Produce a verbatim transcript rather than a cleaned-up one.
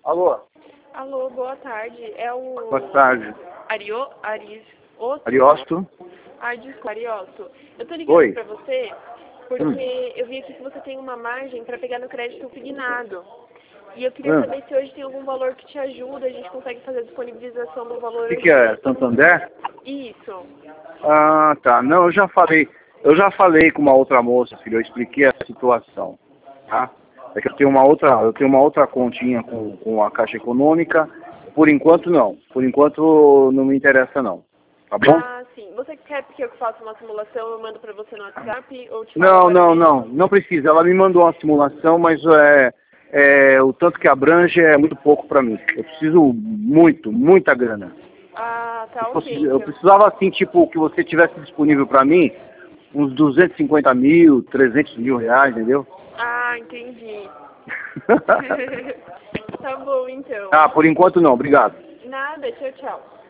Alô? Alô, boa tarde. É o... Boa tarde. Ario... Ariosto? Ariosto? Ah, desculpa, Ariosto. Eu tô ligando Oi. pra você porque Hum. eu vi aqui que você tem uma margem pra pegar no crédito consignado. E eu queria Hum. saber se hoje tem algum valor que te ajuda, a gente consegue fazer a disponibilização do valor O que, hoje que é? mesmo. Santander? Isso. Ah, tá. Não, eu já falei. Eu já falei com uma outra moça, filho. Eu expliquei a situação. Tá? É que eu tenho uma outra, eu tenho uma outra continha com, com a Caixa Econômica. Por enquanto não. Por enquanto não me interessa não. Tá bom? Ah, sim. Você quer que eu faça uma simulação, eu mando pra você no WhatsApp ou te falo Não, agora não, mesmo? não. Não precisa. Ela me mandou uma simulação, mas é, é, o tanto que abrange é muito pouco para mim. Eu preciso muito, muita grana. Ah, tá, Se fosse- ok, eu então. precisava assim, tipo, que você tivesse disponível para mim uns duzentos e cinquenta mil, trezentos mil reais, entendeu? Ah, entendi. Tá bom, então. Ah, por enquanto não. Obrigado. Nada, tchau, tchau.